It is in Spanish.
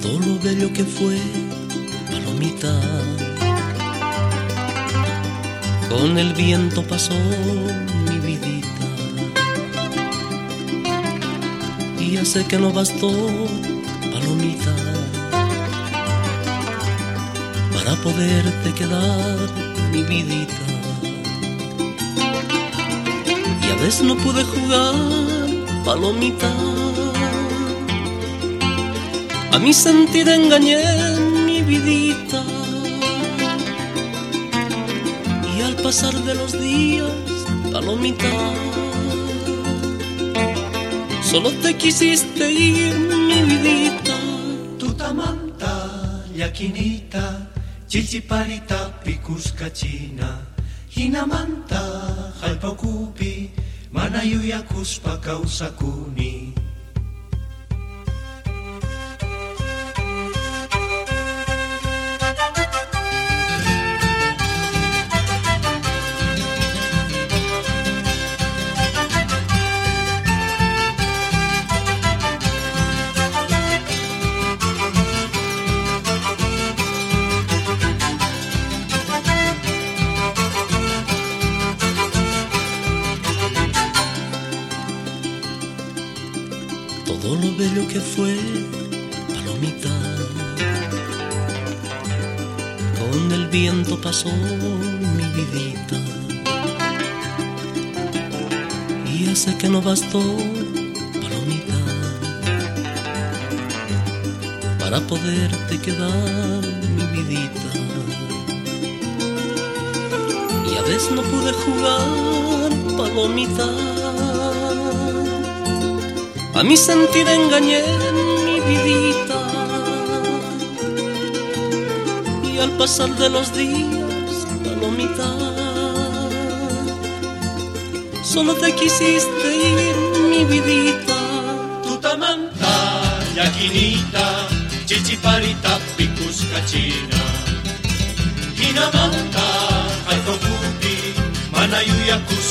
todo lo bello que fue palomita. Con el viento pasó mi vidita, y ya sé que no bastó, palomita, para poderte quedar, mi vidita. Y a veces no pude jugar, palomita, a mi sentir engañé, mi vidita. Y al pasar de los días, palomita, solo te quisiste ir, mi vidita. Tutamanta, yaquinita, chichiparita, picuscachina, hinamanta, jalpaucupi, manayuyakuspa causacuni. Todo lo bello que fue, palomita, con el viento pasó, mi vidita. Y ya sé que no bastó, palomita, para poderte quedar, mi vidita. Y a veces no pude jugar, palomita, a mi sentir engañé, mi vidita. Y al pasar de los días, palomita, solo te quisiste ir, mi vidita. Tutamanta, yaquinita, chichiparita, picuscachina, hinamanta, jalpaucupi, manayuyakuspa